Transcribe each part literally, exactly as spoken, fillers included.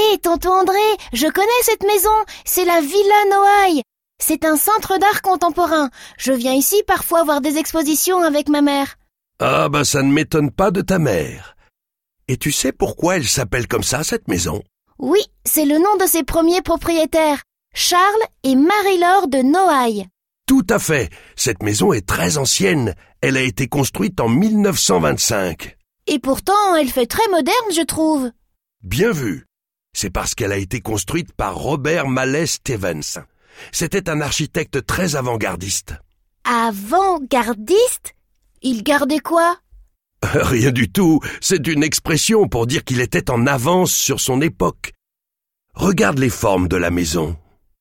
Hé, tonton André, je connais cette maison, c'est la Villa Noailles. C'est un centre d'art contemporain. Je viens ici parfois voir des expositions avec ma mère. Ah ben ça ne m'étonne pas de ta mère. Et tu sais pourquoi elle s'appelle comme ça, cette maison? Oui, c'est le nom de ses premiers propriétaires, Charles et Marie-Laure de Noailles. Tout à fait. Cette maison est très ancienne. Elle a été construite en mille neuf cent vingt-cinq. Et pourtant, elle fait très moderne, je trouve. Bien vu. C'est parce qu'elle a été construite par Robert Mallet Stevens. C'était un architecte très avant-gardiste. Avant-gardiste? Il gardait quoi? Rien du tout. C'est une expression pour dire qu'il était en avance sur son époque. Regarde les formes de la maison.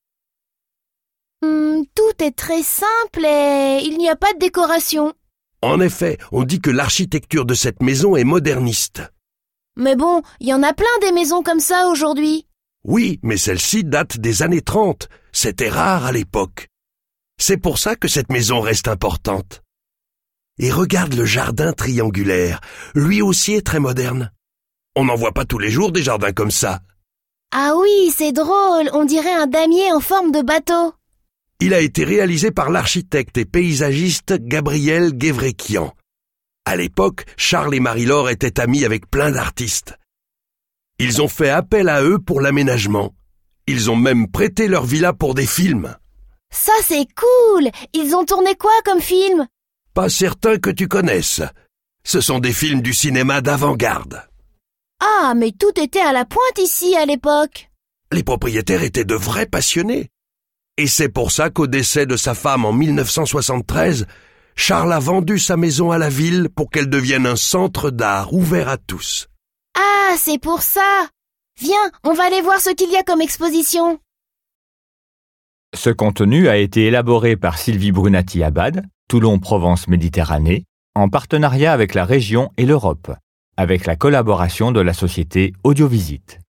Hum, tout est très simple et il n'y a pas de décoration. En effet, on dit que l'architecture de cette maison est moderniste. Mais bon, il y en a plein des maisons comme ça aujourd'hui. Oui, mais celle-ci date des années trente. C'était rare à l'époque. C'est pour ça que cette maison reste importante. Et regarde le jardin triangulaire. Lui aussi est très moderne. On n'en voit pas tous les jours des jardins comme ça. Ah oui, c'est drôle, on dirait un damier en forme de bateau. Il a été réalisé par l'architecte et paysagiste Gabriel Guévrekian. À l'époque, Charles et Marie-Laure étaient amis avec plein d'artistes. Ils ont fait appel à eux pour l'aménagement. Ils ont même prêté leur villa pour des films. Ça c'est cool! Ils ont tourné quoi comme film? Pas certain que tu connaisses. Ce sont des films du cinéma d'avant-garde. Ah, mais tout était à la pointe ici à l'époque. Les propriétaires étaient de vrais passionnés. Et c'est pour ça qu'au décès de sa femme en mille neuf cent soixante-treize, Charles a vendu sa maison à la ville pour qu'elle devienne un centre d'art ouvert à tous. Ah, c'est pour ça! Viens, on va aller voir ce qu'il y a comme exposition. Ce contenu a été élaboré par Sylvie Brunati-Abad, Toulon-Provence-Méditerranée, en partenariat avec la région et l'Europe, avec la collaboration de la société Audiovisite.